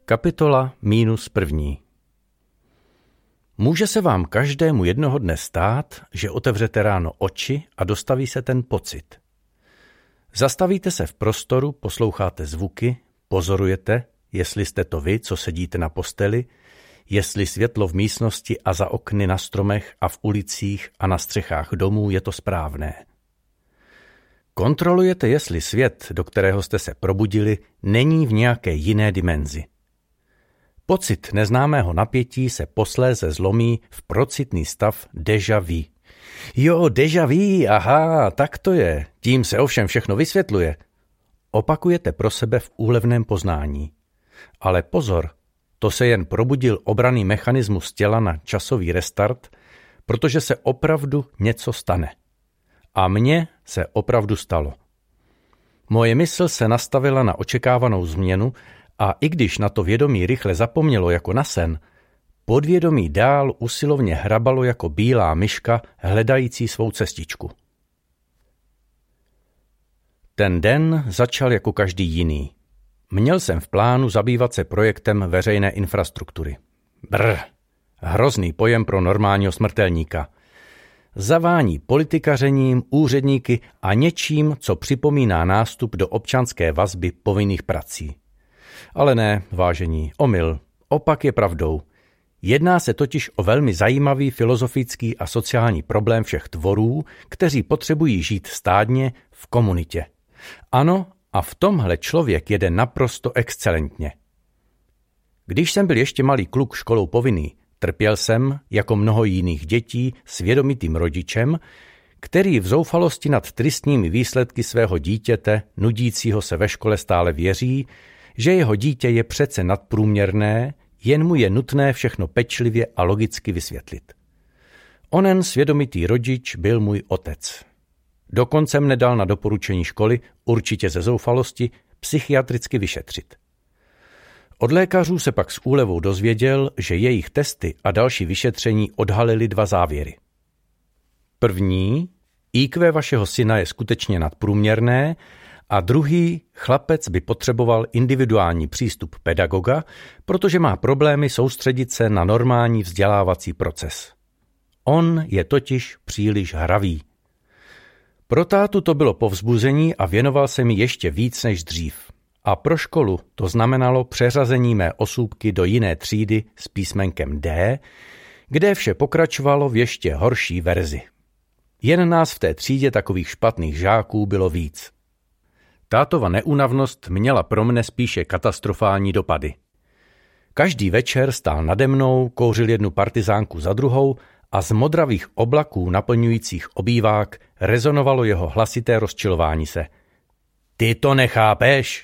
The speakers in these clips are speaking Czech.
Kapitola -1. Může se vám každému jednoho dne stát, že otevřete ráno oči a dostaví se ten pocit. Zastavíte se v prostoru, posloucháte zvuky, pozorujete, jestli jste to vy, co sedíte na posteli, jestli světlo v místnosti a za okny na stromech a v ulicích a na střechách domů je to správné. Kontrolujete, jestli svět, do kterého jste se probudili, není v nějaké jiné dimenzi. Pocit neznámého napětí se posléze zlomí v procitný stav déjà vu. Jo, déjà vu, aha, tak to je, tím se ovšem všechno vysvětluje. Opakujete pro sebe v úlevném poznání. Ale pozor, to se jen probudil obranný mechanismus těla na časový restart, protože se opravdu něco stane. A mně se opravdu stalo. Moje mysl se nastavila na očekávanou změnu a i když na to vědomí rychle zapomnělo jako na sen, podvědomí dál usilovně hrabalo jako bílá myška hledající svou cestičku. Ten den začal jako každý jiný. Měl jsem v plánu zabývat se projektem veřejné infrastruktury. Hrozný pojem pro normálního smrtelníka. Zavání politikařením, úředníky a něčím, co připomíná nástup do občanské vazby povinných prací. Ale ne, vážení, omyl. Opak je pravdou. Jedná se totiž o velmi zajímavý filozofický a sociální problém všech tvorů, kteří potřebují žít stádně v komunitě. Ano, a v tomhle člověk jede naprosto excelentně. Když jsem byl ještě malý kluk školou povinný, trpěl jsem, jako mnoho jiných dětí, svědomitým rodičem, který v zoufalosti nad tristními výsledky svého dítěte, nudícího se ve škole, stále věří, že jeho dítě je přece nadprůměrné, jen mu je nutné všechno pečlivě a logicky vysvětlit. Onen svědomitý rodič byl můj otec. Dokonce mne dal na doporučení školy, určitě ze zoufalosti, psychiatricky vyšetřit. Od lékařů se pak s úlevou dozvěděl, že jejich testy a další vyšetření odhalily 2 závěry. První, IQ vašeho syna je skutečně nadprůměrné, a druhý, chlapec by potřeboval individuální přístup pedagoga, protože má problémy soustředit se na normální vzdělávací proces. On je totiž příliš hravý. Pro tátu to bylo povzbuzení a věnoval se mi ještě víc než dřív. A pro školu to znamenalo přeřazení mé osůbky do jiné třídy s písmenkem D, kde vše pokračovalo v ještě horší verzi. Jen nás v té třídě takových špatných žáků bylo víc. Tátova neúnavnost měla pro mne spíše katastrofální dopady. Každý večer stál nade mnou, kouřil jednu partizánku za druhou a z modravých oblaků naplňujících obývák rezonovalo jeho hlasité rozčilování se. Ty to nechápeš!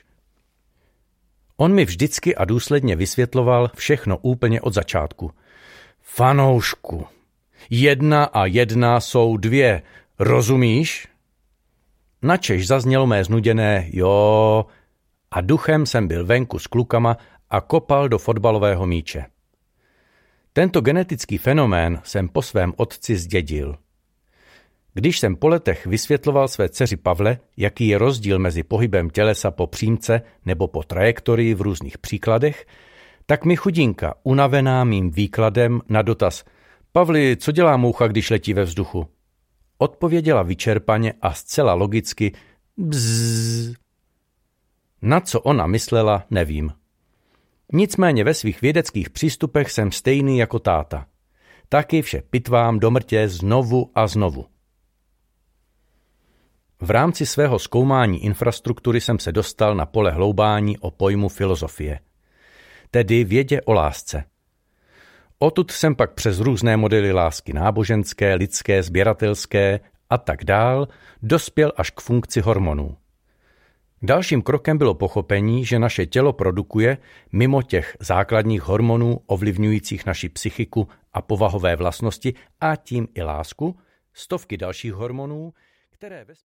On mi vždycky a důsledně vysvětloval všechno úplně od začátku. Fanoušku, 1 a 1 jsou 2, rozumíš? Načež zaznělo mé znuděné jo a duchem jsem byl venku s klukama a kopal do fotbalového míče. Tento genetický fenomén jsem po svém otci zdědil. Když jsem po letech vysvětloval své dceři Pavle, jaký je rozdíl mezi pohybem tělesa po přímce nebo po trajektorii v různých příkladech, tak mi chudinka, unavená mým výkladem na dotaz Pavli, co dělá moucha, když letí ve vzduchu? Odpověděla vyčerpaně a zcela logicky bzzz. Na co ona myslela, nevím. Nicméně ve svých vědeckých přístupech jsem stejný jako táta. Taky vše pitvám do mrtě znovu a znovu. V rámci svého zkoumání infrastruktury jsem se dostal na pole hloubání o pojmu filozofie, tedy vědě o lásce. Odtud jsem pak přes různé modely lásky náboženské, lidské, sběratelské a tak dál dospěl až k funkci hormonů. Dalším krokem bylo pochopení, že naše tělo produkuje, mimo těch základních hormonů ovlivňujících naši psychiku a povahové vlastnosti a tím i lásku, stovky dalších hormonů, které